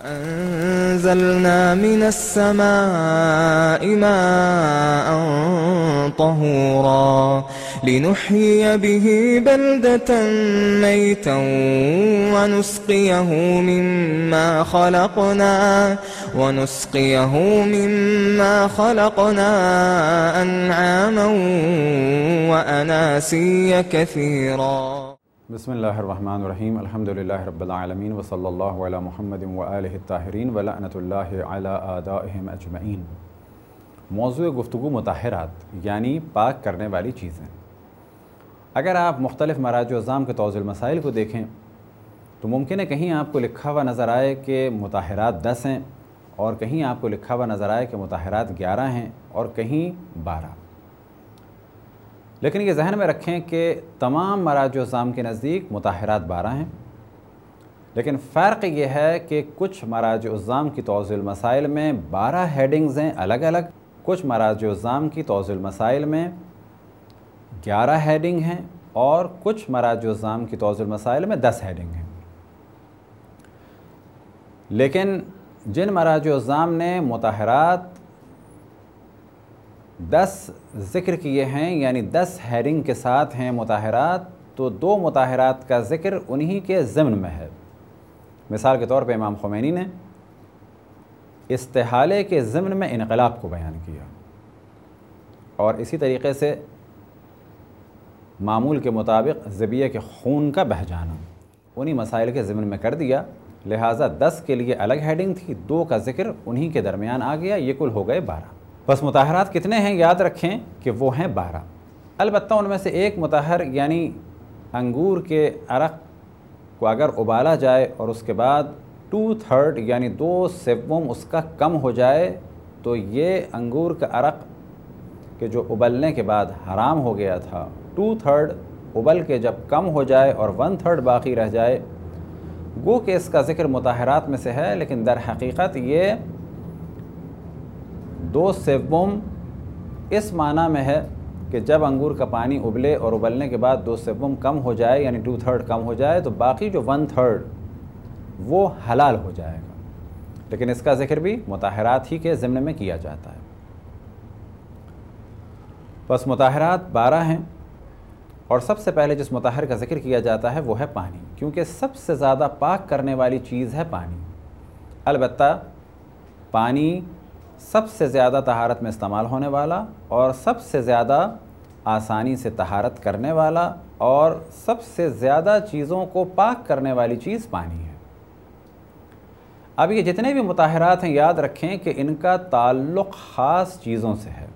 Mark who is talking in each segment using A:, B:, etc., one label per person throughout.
A: وأنزلنا من السماء ماء طهورا لنحيي به بلدة ميتا ونسقيه مما خلقنا أنعاما وأناسيا كثيرا.
B: بسم اللہ الرحمن الرحیم. الحمدللہ رب العالمین وصلی اللہ علی محمد وآلہ الطاہرین ولعنۃ اللہ علی اعدائہم اجمعین. موضوع گفتگو مطہرات یعنی پاک کرنے والی چیزیں. اگر آپ مختلف مراجع اعظام کے توضیح المسائل کو دیکھیں تو ممکن ہے کہیں آپ کو لکھا ہوا نظر آئے کہ مطہرات 10 ہیں اور کہیں آپ کو لکھا ہوا نظر آئے کہ مطہرات 11 ہیں اور کہیں 12. لیکن یہ ذہن میں رکھیں کہ تمام مراجع اعظام کے نزدیک مطہرات 12 ہیں، لیکن فرق یہ ہے کہ کچھ مراجع اعظام کی توضیح المسائل میں 12 ہیڈنگز ہیں الگ الگ، کچھ مراجع اعظام کی توضیح المسائل میں 11 ہیڈنگ ہیں اور کچھ مراجع اعظام کی توضیح المسائل میں 10 ہیڈنگ ہیں. لیکن جن مراجع اعظام نے مطہرات 10 ذکر کیے ہیں یعنی 10 ہیڈنگ کے ساتھ ہیں مطہرات، تو 2 مطہرات کا ذکر انہی کے ضمن میں ہے. مثال کے طور پہ امام خمینی نے استحالے کے ضمن میں انقلاب کو بیان کیا، اور اسی طریقے سے معمول کے مطابق ذبیحہ کے خون کا بہہ جانا انہی مسائل کے ضمن میں کر دیا. لہٰذا 10 کے لیے الگ ہیڈنگ تھی، 2 کا ذکر انہی کے درمیان آ گیا، یہ کل ہو گئے 12. بس مطہرات کتنے ہیں یاد رکھیں کہ وہ ہیں 12. البتہ ان میں سے ایک مطہر یعنی انگور کے عرق کو اگر ابالا جائے اور اس کے بعد 2/3 یعنی 2/7 اس کا کم ہو جائے تو یہ انگور کا عرق کہ جو ابلنے کے بعد حرام ہو گیا تھا 2/3 ابل کے جب کم ہو جائے اور 1/3 باقی رہ جائے، گو کہ اس کا ذکر مطہرات میں سے ہے، لیکن در حقیقت یہ 2/7 اس معنی میں ہے کہ جب انگور کا پانی ابلے اور ابلنے کے بعد 2/7 کم ہو جائے یعنی 2/3 کم ہو جائے تو باقی جو 1/3 وہ حلال ہو جائے گا. لیکن اس کا ذکر بھی مطہرات ہی کے ضمن میں کیا جاتا ہے. بس مطہرات 12 ہیں، اور سب سے پہلے جس مطہر کا ذکر کیا جاتا ہے وہ ہے پانی، کیونکہ سب سے زیادہ پاک کرنے والی چیز ہے پانی. البتہ پانی سب سے زیادہ طہارت میں استعمال ہونے والا اور سب سے زیادہ آسانی سے طہارت کرنے والا اور سب سے زیادہ چیزوں کو پاک کرنے والی چیز پانی ہے. اب یہ جتنے بھی مطہرات ہیں یاد رکھیں کہ ان کا تعلق خاص چیزوں سے ہے.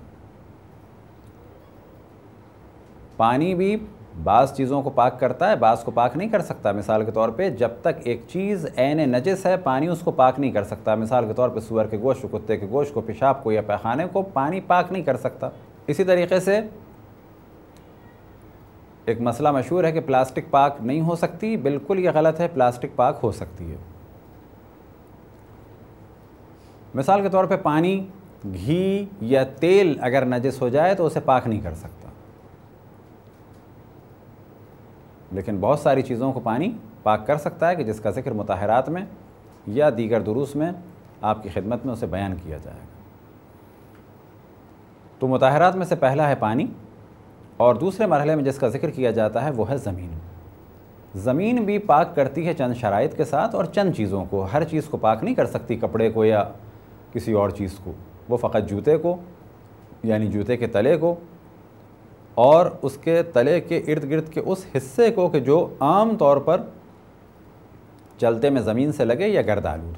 B: پانی بھی بعض چیزوں کو پاک کرتا ہے، بعض کو پاک نہیں کر سکتا. مثال کے طور پہ جب تک ایک چیز عین نجس ہے پانی اس کو پاک نہیں کر سکتا. مثال کے طور پہ سور کے گوشت کو، کتے کے گوشت کو، پیشاب کو یا پیخانے کو پانی پاک نہیں کر سکتا. اسی طریقے سے ایک مسئلہ مشہور ہے کہ پلاسٹک پاک نہیں ہو سکتی. بالکل یہ غلط ہے، پلاسٹک پاک ہو سکتی ہے. مثال کے طور پہ پانی، گھی یا تیل اگر نجس ہو جائے تو اسے پاک نہیں کر سکتا، لیکن بہت ساری چیزوں کو پانی پاک کر سکتا ہے کہ جس کا ذکر مطہرات میں یا دیگر دروس میں آپ کی خدمت میں اسے بیان کیا جائے گا. تو مطہرات میں سے پہلا ہے پانی، اور دوسرے مرحلے میں جس کا ذکر کیا جاتا ہے وہ ہے زمین. زمین بھی پاک کرتی ہے چند شرائط کے ساتھ، اور چند چیزوں کو. ہر چیز کو پاک نہیں کر سکتی، کپڑے کو یا کسی اور چیز کو. وہ فقط جوتے کو یعنی جوتے کے تلے کو اور اس کے تلے کے ارد گرد کے اس حصے کو کہ جو عام طور پر چلتے میں زمین سے لگے یا گرد آلود ہو.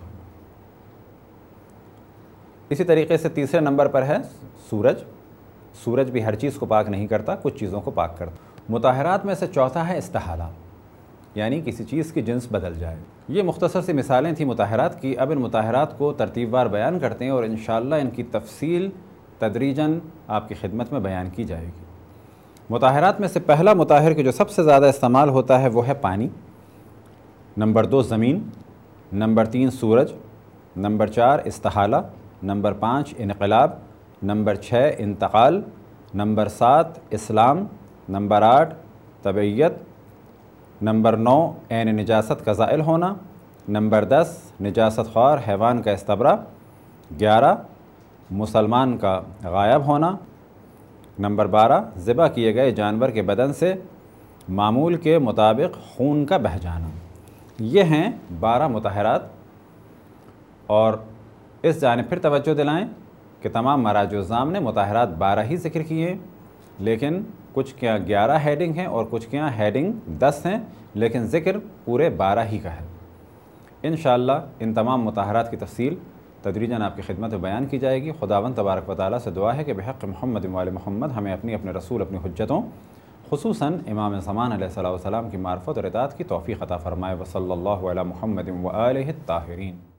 B: اسی طریقے سے تیسرے نمبر پر ہے سورج. سورج بھی ہر چیز کو پاک نہیں کرتا، کچھ چیزوں کو پاک کرتا. مطہرات میں سے چوتھا ہے استحالہ، یعنی کسی چیز کی جنس بدل جائے. یہ مختصر سی مثالیں تھیں مطہرات کی. اب ان مطہرات کو ترتیب وار بیان کرتے ہیں اور انشاءاللہ ان کی تفصیل تدریجاً آپ کی خدمت میں بیان کی جائے گی. مطہرات میں سے پہلا مطہر کہ جو سب سے زیادہ استعمال ہوتا ہے وہ ہے پانی. نمبر 2 زمین، نمبر 3 سورج، نمبر 4 استحالہ، نمبر 5 انقلاب، نمبر 6 انتقال، نمبر 7 اسلام، نمبر 8 طبعیت، نمبر 9 عین نجاست کا زائل ہونا، نمبر 10 نجاست خوار حیوان کا استبرا، 11 مسلمان کا غائب ہونا، نمبر 12 ذبح کیے گئے جانور کے بدن سے معمول کے مطابق خون کا بہہ جانا۔ یہ ہیں 12 مطہرات، اور اس جانب پھر توجہ دلائیں کہ تمام مراجع الزام نے مطہرات 12 ہی ذکر کیے ہیں، لیکن کچھ کے یہاں 11 ہیڈنگ ہیں اور کچھ کے یہاں ہیڈنگ 10 ہیں، لیکن ذکر پورے 12 ہی کا ہے۔ انشاءاللہ ان تمام مطہرات کی تفصیل تدریجاً آپ کی خدمت میں بیان کی جائے گی۔ خداوند تبارک و تعالیٰ سے دعا ہے کہ بحق محمد و آل محمد ہمیں اپنے رسول اپنی حجتوں خصوصاً امام زمان علیہ السلام کی معرفت اور اطاعت کی توفیق عطا فرمائے۔ وصلی اللہ علی محمد و آلہ الطاہرین۔